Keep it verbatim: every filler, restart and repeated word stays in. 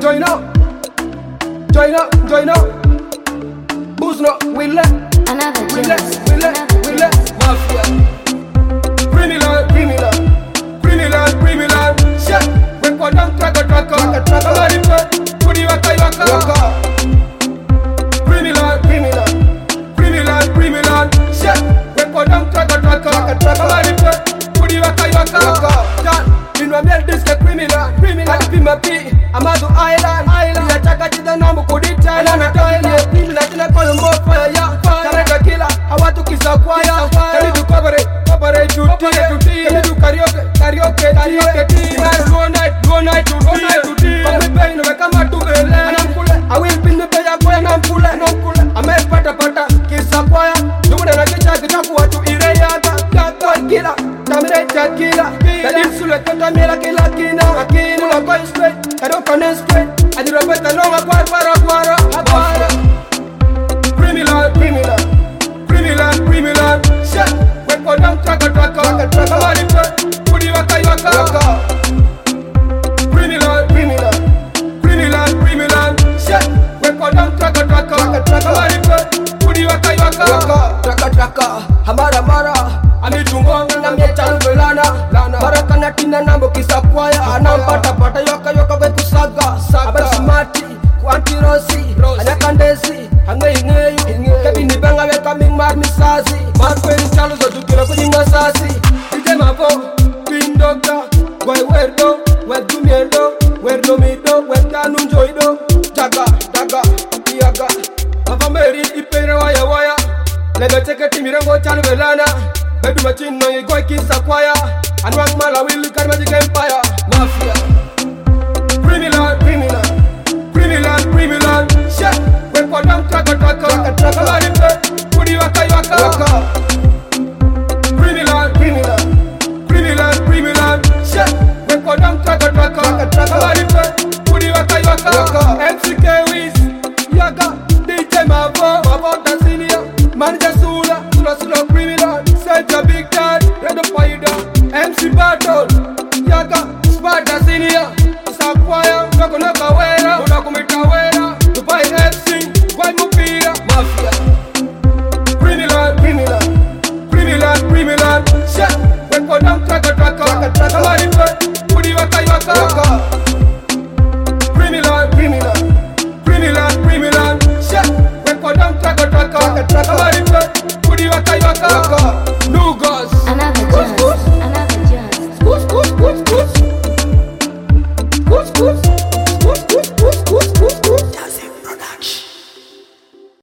join up, join up, join up. Booze no, we let, Another we let, Genesis. we let, we let. Mafia, criminal, criminal, criminal, criminal. Shit, we put down tracker, tracker, tracker. Somebody put, put you waka, waka, waka. Criminal, criminal, criminal, criminal. Shit, we put down tracker, tracker, tracker. Somebody put, put you waka, waka, waka. Inwambia diske criminal, criminal. Pima P, Amado Island, Island. Ya chaka chida nambu kudita, ila metali ya criminal. Tina koyo mo fire, ya Kareka kila, hawatu kisa kwaya. Kami tu coverage, coverage duty. Kami tu karaoke, karaoke, karaoke tea. Tomorrow, low night, low night, low night duty. Kami pay, no kama tu bele. I will pin the pay ya kwaya nampule, nampule. Ame pata pata, kisa kwaya. Dumuna na kicha kitaku watu ireya. Kakwa kila, tamire cha kila. Kadim sule kenta mila kila kina. Kula boy straight, karoka ne straight. Adirapeta longa kwa para para. Abara. Criminal, criminal, criminal, criminal. Shit, we put down tracker, tracker, tracker. Somebody put, put you waka, waka. Criminal, criminal, criminal, criminal. Shit, we put down tracker, tracker, tracker. Somebody put, put you waka, waka. Tracker, tracker, hamara mara. Amitungonga na mieta velana. Baraka na tina nambo kisa kwaya. Anampata pata yoka yoka we kusaga. Abel smati, kwanti rosi, anyakandesi. Hange ingeyu, kebi nibanga we coming mar misasi. Markwe ni chalo zo dukira kwenye masasi. Ije mavo, pin doctor. Boy werdo, werdu miedo. Werdo mido, werdanu njoido. Jaga, daga, iyaga. Mava meri ipere waya waya. Lebe cheke timirengo chalo velana. Baby machine no you go kisa kwaya. Anwang mala will look at magic empire. Mafia, criminal, criminal, criminal, criminal. Shit, we put down tracker, tracker, tracker. Somebody put, put you waka, waka. Criminal, criminal, criminal, criminal. Shit, we put down tracker, tracker, tracker. Somebody put, put you waka, waka. M C K Wiz, Yaga, D J Mavo, Mavo Tanzania, Manager Sula, Sula Sula criminal. Santa Big Dad, Red of Fire, M C Battle, Yaga, Sparta Senior, Sakwaya, Nakonaka.